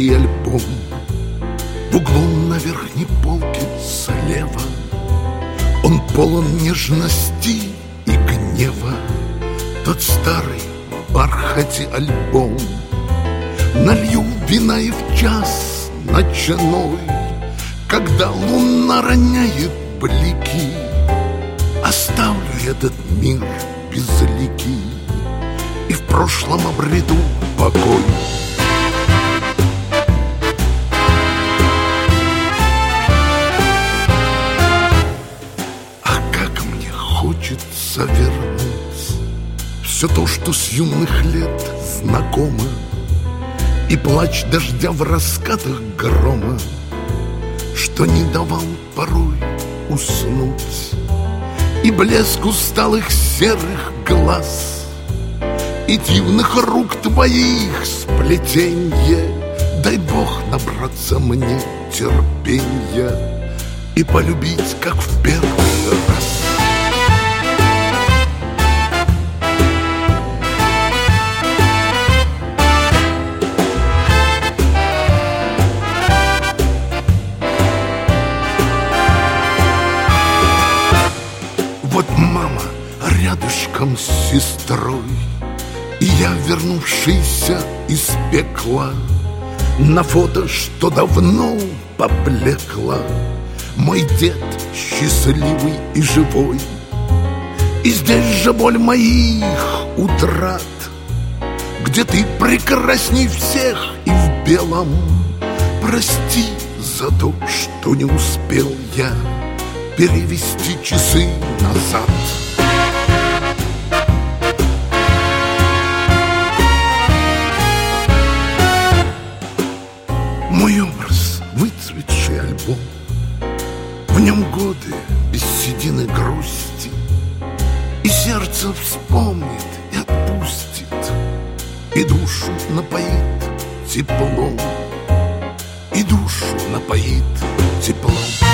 старый альбом. В углу на верхней полке слева он полон нежности и гнева. Тот старый в бархате альбом. Налью вина и в час ночной, когда луна роняет блики, оставлю этот мир безликий и в прошлом обрету покой. А как мне хочется вернуть все то, что с юных лет знакомо, и плач дождя в раскатах грома, что не давал порой уснуть, и блеск усталых серых глаз, и дивных рук твоих сплетенье. Дай Бог набраться мне терпенья и полюбить, как в первый раз. Вот мама рядышком с сестрой, и я, вернувшийся из пекла, на фото, что давно поблекло, мой дед счастливый и живой. И здесь же боль моих утрат, где ты прекрасней всех и в белом. Прости за то, что не успел я перевести часы назад. Мой образ — выцветший альбом, в нем годы без седины грусти, и сердце вспомнит и отпустит, и душу напоит теплом, и душу напоит теплом.